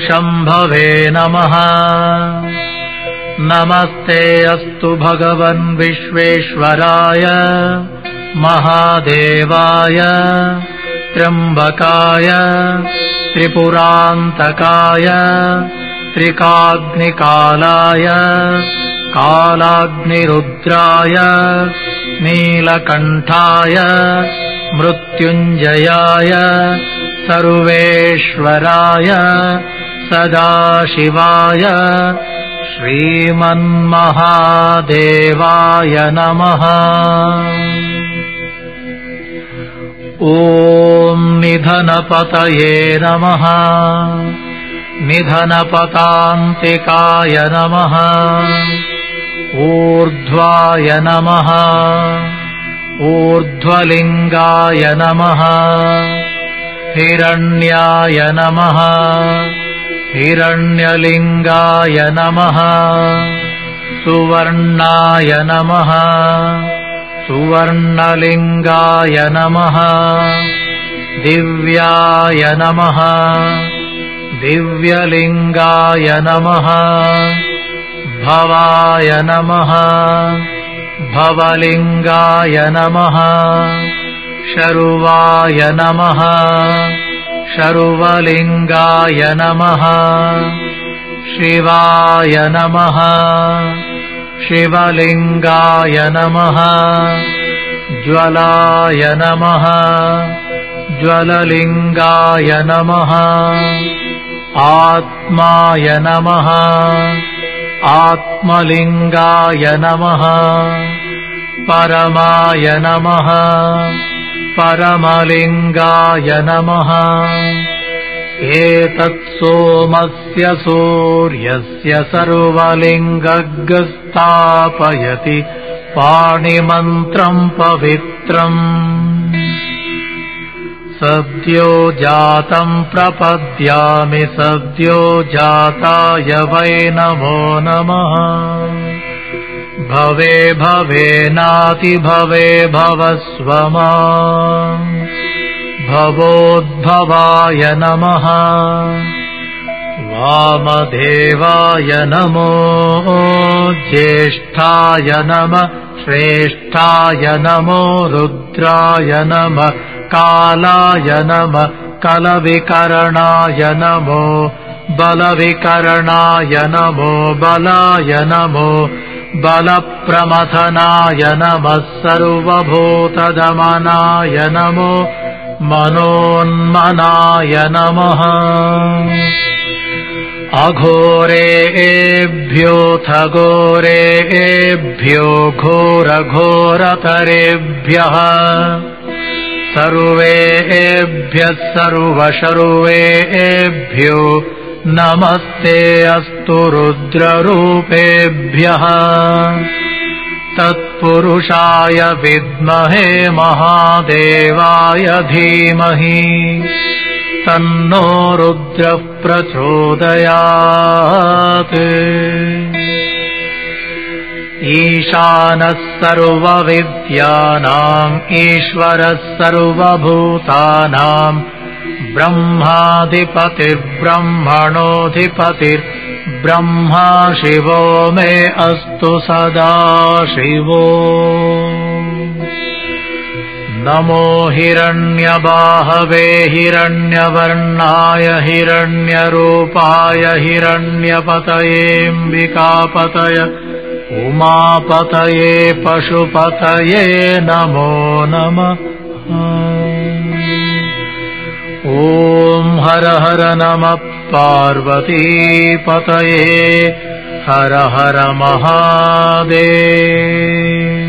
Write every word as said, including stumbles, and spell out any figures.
शम्भवे नमः। नमस्ते अस्तु भगवन् विश्वेश्वराय महादेवाय त्र्यम्बकाय त्रिपुरान्तकाय त्रिकाग्निकालाय कालाग्निरुद्राय नीलकण्ठाय मृत्युञ्जयाय सर्वेश्वराय सदाशिवाय श्रीमन्महादेवाय नमः। ॐ निधनपतये नमः। निधनपतान्तिकाय नमः। ऊर्ध्वाय नमः। ऊर्ध्वलिङ्गाय नमः। हिरण्याय नमः। हिरण्यलिङ्गाय नमः। सुवर्णाय नमः। सुवर्णलिङ्गाय नमः। दिव्याय नमः। दिव्यलिङ्गाय नमः। भवाय नमः। भवलिङ्गाय नमः। शर्वाय नमः। शर्वलिङ्गाय नमः। शिवाय नमः। शिवलिङ्गाय नमः। ज्वलाय नमः। ज्वललिङ्गाय नमः। आत्माय नमः। आत्मलिङ्गाय नमः। परमाय नमः। परमलिङ्गाय नमः। एतत् सोमस्य सूर्यस्य सर्वलिङ्गग्स्थापयति पाणिमन्त्रम् पवित्रम्। सद्यो जातम् प्रपद्यामि सद्यो जाताय वै नमो नमः। भवे भवे नाति भवे भवस्व माम्। भवोद्भवाय नमः। वामदेवाय नमो ज्येष्ठाय नमः। श्रेष्ठाय नमो रुद्राय नमः। कालाय नमः। कलविकरणाय नमो बलविकरणाय नमो बलाय नमो बलप्रमथनाय नमः। सर्वभूतदमनाय नमो मनोन्मनाय नमः। अघोरेभ्योऽथ घोरेभ्यो घोरघोरतरेभ्यः सर्वेभ्यः सर्वशर्वेभ्यो नमस्ते अस्तु रुद्ररूपेभ्यः। तत्पुरुषाय विद्महे महादेवाय धीमहि तन्नो रुद्रः प्रचोदयात्। ईशानः सर्वविद्यानाम् ईश्वरः सर्वभूतानाम् ब्रह्माधिपतिर्ब्रह्मणोऽधिपतिर्ब्रह्मा शिवो मे अस्तु सदा शिवो। नमो हिरण्यबाहवे हिरण्यवर्णाय हिरण्यरूपाय हिरण्यपतयेऽम्बिकापतय उमापतये पशुपतये नमो नमः। ॐ हर हर नमः पार्वतीपतये हर हर महादेव।